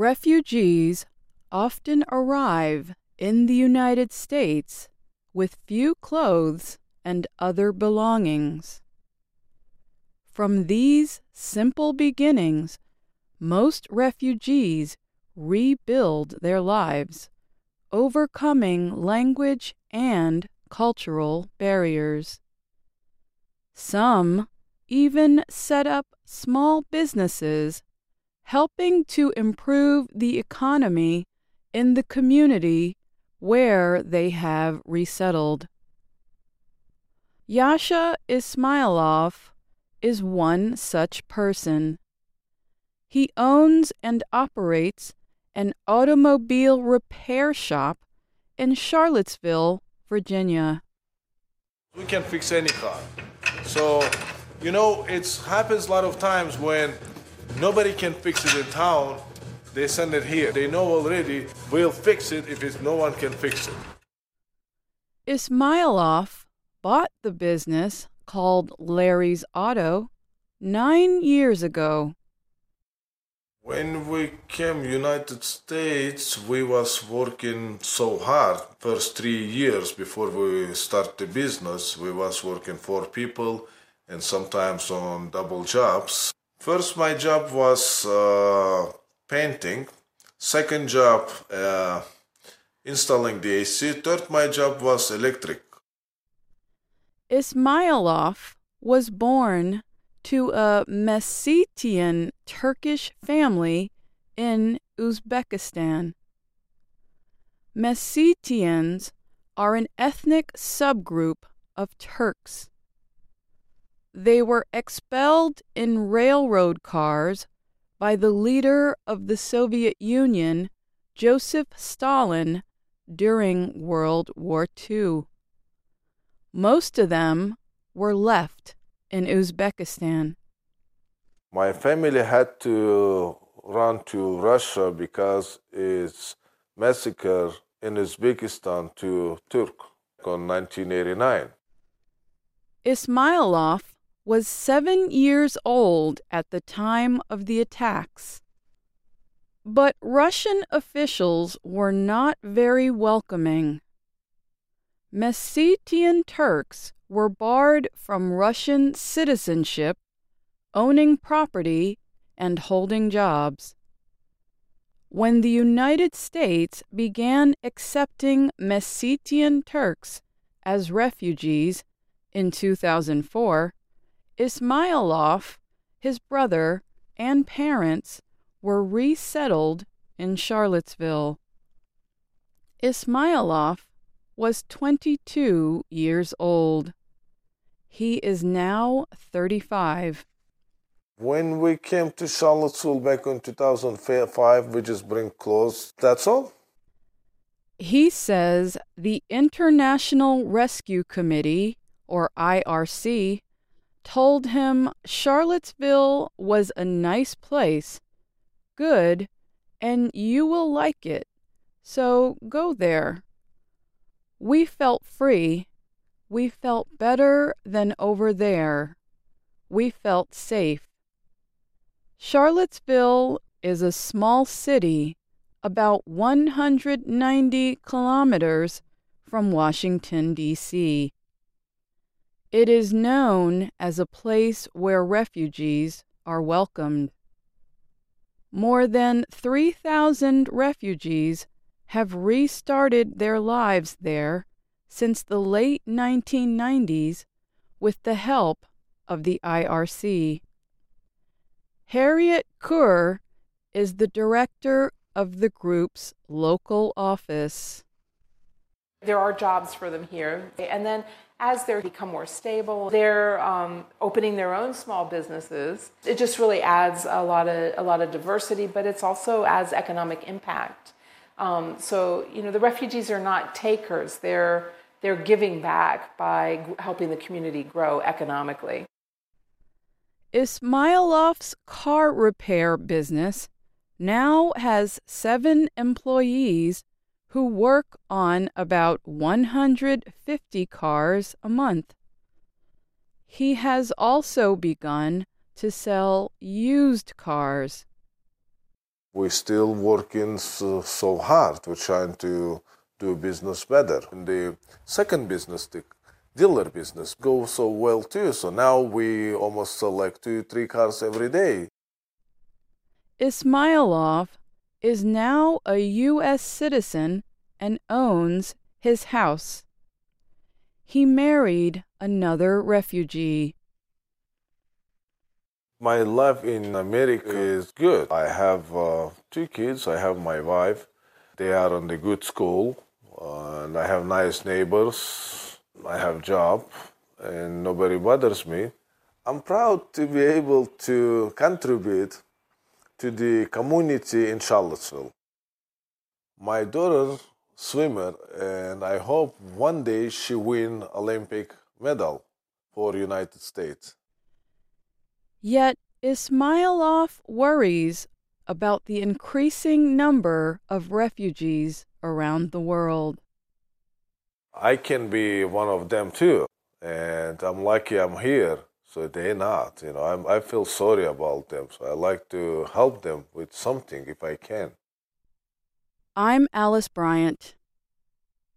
Refugees often arrive in the United States with few clothes and other belongings. From these simple beginnings, most refugees rebuild their lives, overcoming language and cultural barriers. Some even set up small businesses, helping to improve the economy in the community where they have resettled. Yasha Ismailov is one such person. He owns and operates an automobile repair shop in Charlottesville, Virginia. We can fix any car. So, it happens a lot of times when nobody can fix it in town, they send it here. They know already we'll fix it if no one can fix it. Ismailov bought the business called Larry's Auto 9 years ago. When we came United States, we was working so hard. First 3 years before we start the business, we was working 4 people and sometimes on double jobs. First, my job was painting. Second job, installing the AC. Third, my job was electric. Ismailov was born to a Messetian Turkish family in Uzbekistan. Messetians are an ethnic subgroup of Turks. They were expelled in railroad cars by the leader of the Soviet Union, Joseph Stalin, during World War II. Most of them were left in Uzbekistan. My family had to run to Russia because it's massacre in Uzbekistan to Turk in 1989. Ismailov was 7 years old at the time of the attacks. But Russian officials were not very welcoming. Messetian Turks were barred from Russian citizenship, owning property, and holding jobs. When the United States began accepting Messetian Turks as refugees in 2004, Ismailov, his brother, and parents were resettled in Charlottesville. Ismailov was 22 years old. He is now 35. When we came to Charlottesville back in 2005, we just bring clothes. That's all. He says the International Rescue Committee, or IRC, told him Charlottesville was a nice place, good, and you will like it, so go there. We felt free. We felt better than over there. We felt safe. Charlottesville is a small city about 190 kilometers from Washington, D.C. It is known as a place where refugees are welcomed. More than 3,000 refugees have restarted their lives there since the late 1990s with the help of the IRC. Harriet Kerr is the director of the group's local office. There are jobs for them here, and then as they become more stable, they're opening their own small businesses. It just really adds a lot of diversity, but it's also adds economic impact. The refugees are not takers; they're giving back by helping the community grow economically. Ismailov's car repair business now has 7 employees who work on about 150 cars a month. He has also begun to sell used cars. We're still working so hard. We're trying to do business better. And the second business, the dealer business, goes so well too. So now we almost sell like 2-3 cars every day. Ismailov is now a U.S. citizen and owns his house. He married another refugee. My life in America is good. I have 2 kids. I have my wife. They are in the good school. And I have nice neighbors. I have job. And nobody bothers me. I'm proud to be able to contribute to the community in Charlottesville. My daughter swimmer, and I hope one day she win Olympic medal for United States. Yet Ismailov worries about the increasing number of refugees around the world. I can be one of them too, and I'm lucky I'm here, so they're not. I feel sorry about them, so I like to help them with something if I can. I'm Alice Bryant.